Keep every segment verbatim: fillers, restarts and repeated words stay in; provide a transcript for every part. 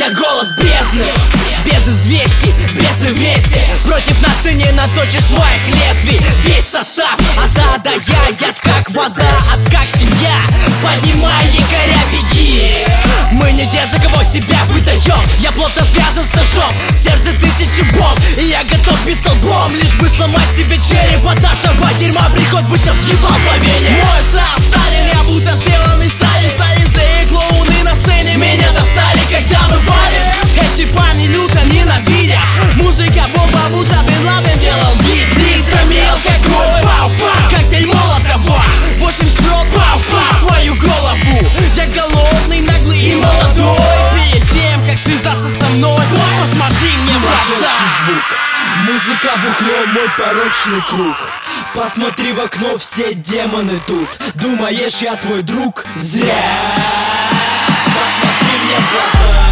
это голос бездны. Без известий, без вместе. Против нас ты не наточишь своих лезвий. Весь состав от А до Я, яд как вода, ад как семья. Поднимай якоря, беги. Мы не те, за кого себя выдаем. Я плотно связан с ножом, в сердце тысячи бомб, и я готов биться лбом, лишь бы сломать себе череп от нашего дерьма. Приход быть нам въебал мгновение. Мой стал Сталин, я будто сделан из стали. Стали злые клоуны на сцене меня достали, когда мы валим. Эти парни люто ненавидят. Музыка бомба, будто Бен Ладен делал бит. Литрами алкоголь, пау-пау, коктейль Молотова. Восемь строк, пау-пау, твою голову. Я голодный, наглый и молодой. Перед тем, как связаться со мной, посмотри мне в глаза. Звук. Музыка бухло, мой порочный круг. Посмотри в окно, все демоны тут. Думаешь, я твой друг? Зря. Посмотри мне в глаза.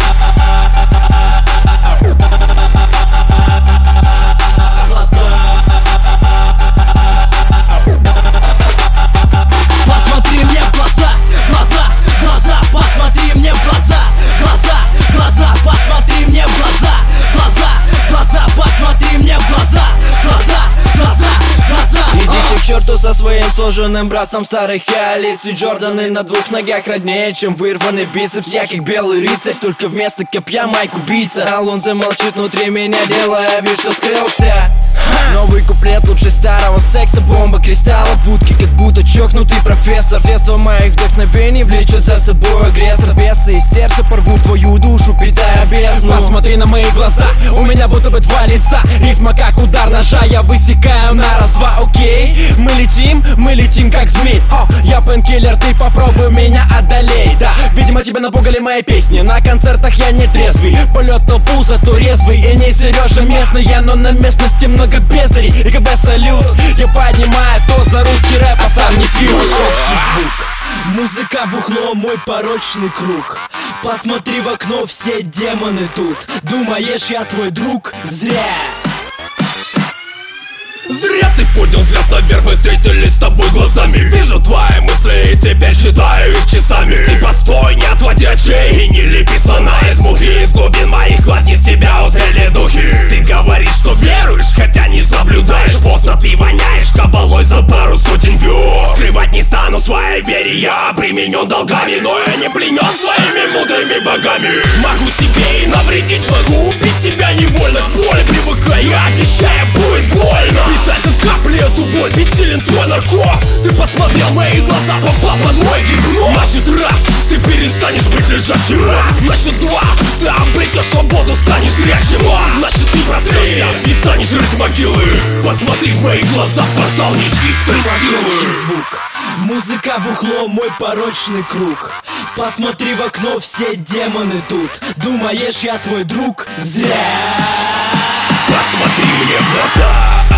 Посмотри мне в глаза, глаза, глаза, посмотри мне в глаза, глаза, глаза, посмотри мне в глаза, глаза, глаза, посмотри мне в глаза, глаза, глаза, глаза. Идите к черту со своим сложенным братцем старых коалиций. Джорданы на двух ногах роднее, чем вырванный бицепс. Я как белый рыцарь, только вместо копья майк убийца. Алонзо молчит внутри меня, делая вид, что скрылся. Новый куплет лучше старого секса. Бомба кристаллов в будке, как будто чокнутый профессор. Средства моих вдохновений влечет за собой агрессор. Бесы из сердца порвут твою душу, питая бездну. Посмотри на мои глаза, у меня будто бы два лица. Рифма как удар ножа, я высекаю на раз-два, окей. Мы летим, мы летим как змей. О, я пенкиллер, ты попробуй меня одолей. Да, видимо тебя напугали мои песни. На концертах я не трезвый. Полет толпу, зато резвый. И не Сережа местный, но на местности много бездарей. И когда салют, я поднимаю то за русский рэп, а сам не фью. Музыка бухло, мой порочный круг. Посмотри в окно, все демоны тут. Думаешь, я твой друг? Зря. Зря ты поднял взгляд наверх, мы встретились с тобой глазами. Вижу твои мысли и теперь считаю их часами. Ты постой, не отводи от шеи, не лепи слона из мухи. Из глубин моих глаз из тебя узрели духи. Ты говоришь, что веруешь, хотя не соблюдаешь. Поздно ты воняешь кабалой за пару сотен вёрст. Скрывать не стану своей вере, я обременен долгами. Но я не пленен своими мудрыми богами. Могу тебе и навредить, могу убить тебя невольно. К боли привыкай, я обещаю, будет больно. Питай как капли эту боль, бессилен твой наркоз. Ты посмотрел в мои глаза, попал под мой гипноз. Значит раз, ты перестанешь быть лежачим раз. Значит два, ты обретешь свободу, станешь зрячим. Значит ты проснешься и станешь рыть могилы. Посмотри в мои глаза, портал нечистой силы. Звук. Музыка бухло, мой порочный круг. Посмотри в окно, все демоны тут. Думаешь, я твой друг? Зря. Посмотри мне в глаза.